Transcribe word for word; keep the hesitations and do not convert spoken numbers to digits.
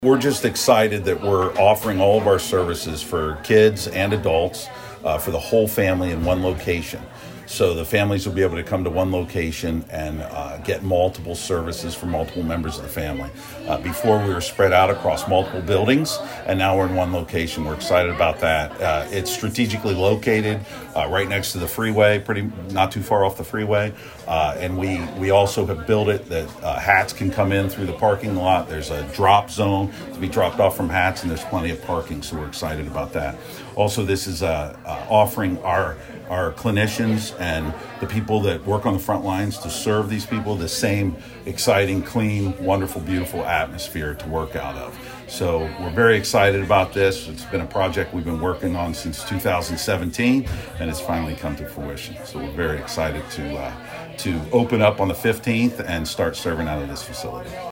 We're just excited that we're offering all of our services for kids and adults uh, for the whole family in one location. So the families will be able to come to one location and uh, get multiple services for multiple members of the family. Uh, before we were spread out across multiple buildings, and now we're in one location. We're excited about that. Uh, it's strategically located uh, right next to the freeway, pretty not too far off the freeway. Uh, and we, we also have built it that uh, hats can come in through the parking lot. There's a drop zone to be dropped off from hats, and there's plenty of parking, so we're excited about that. Also, this is uh, uh, offering our our clinicians and the people that work on the front lines to serve these people the same exciting, clean, wonderful, beautiful atmosphere to work out of. So we're very excited about this. It's been a project we've been working on since two thousand seventeen, and it's finally come to fruition. So we're very excited to uh, to open up on the fifteenth and start serving out of this facility.